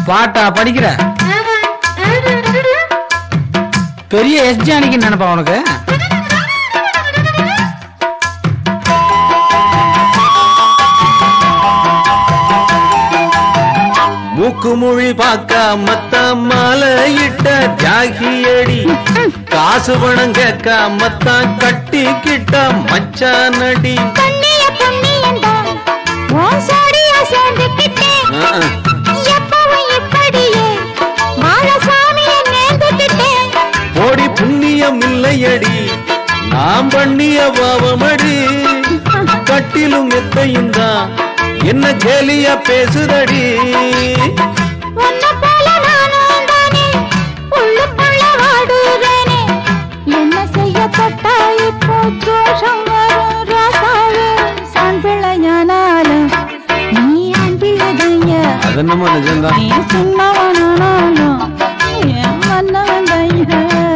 பாட்டா படிக்கிற? பெரிய எஸ்ஜானிக்கு நினைப்பா உனக்கு? மூக்கு மொழி பார்க்காமத்த மாலையிட்ட தியாகியடி, காசு பணம் கேட்காமத்தான் கட்டிக்கிட்ட மச்சானடி. ஓடி புண்ணியம் இல்லையடி நாம் பண்ணிய பாவமடி, கட்டிலும் எத்தையும் தான் என்ன கேலியா பேசுதடி. என்ன செய்யப்பட்டா இப்போ தோஷம் வரும் ராசாவே. சான் பிள்ளையானாலும் நீ ஆண் பிள்ளைதைய, அதென்னமா நிஜம்தான். நீ சின்னவனானாலும் என் மன்னவந்தைய.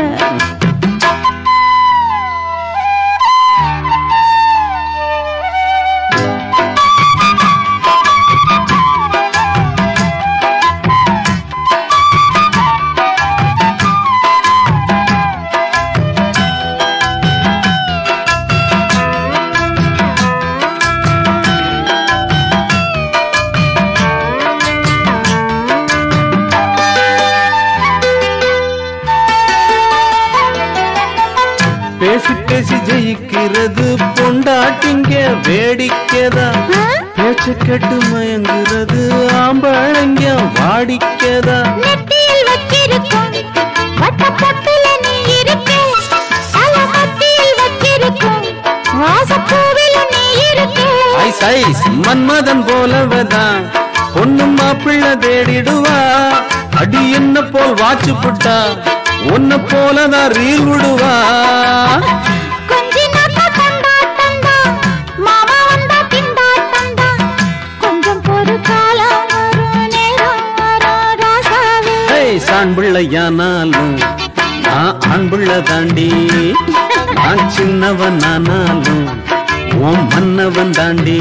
பேசி பேசி ஜெயிக்கிறது பொண்டாட்டிங்க வேடிக்கைதா, பேச்சு கேட்டு மயங்குறது ஆம்பளைங்க வாடிக்கைதா. நெத்தியில் வச்சிருக்கும் வட்டப்பொட்டுல நீ இருக்க, அலமத்தியில் வச்சிருக்கும் வாசப்பூவில் நீ இருக்க. ஐஸ் ஐஸ் மன்மதன் போலவதான் பொண்ணு மாப்பிள்ள தேடிடுவா, அடி என்ன போல் வாச்சு புட்டா உன்ன போலதான் ரீல் விடுவா. கொஞ்சி நாக்க கொண்டாட்டந்தா மாமா வந்தா திண்டாட்டந்தா, கொஞ்சம் பொறு காலம் வரும் நேரம் வரும் ராசாவே. சான் பிள்ளையானாலும் நான் ஆண் பிள்ளை தாண்டி, நான் சின்னவன் ஆனாலும் உன் மன்னவன் தாண்டி.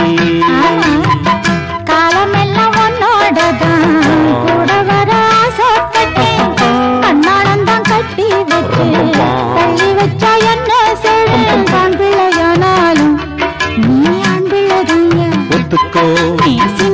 காலமெல்லாம் உன்னோடதான் கூட வர ஆசைப்பட்டேன், கண்ணானந்தான் கட்டி வச்சு தள்ளி வச்சா என்ன செய்வேன். ஆண் பிள்ளையானாலும் நீ ஆண் பிள்ளைதைய, ஒத்துக்கோ நீ